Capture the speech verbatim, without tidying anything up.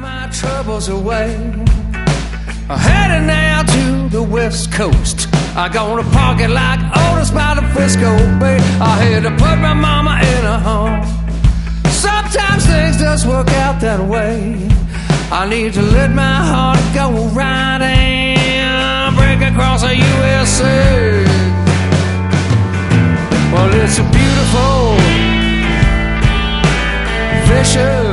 my troubles away. I'm heading now to the West Coast. I'm gonna park it like Otis by the Frisco Bay. I had to put my mama in a home. Sometimes things just work out that way. I need to let my heart go right and break across the U S A. Well, it's a beautiful, vicious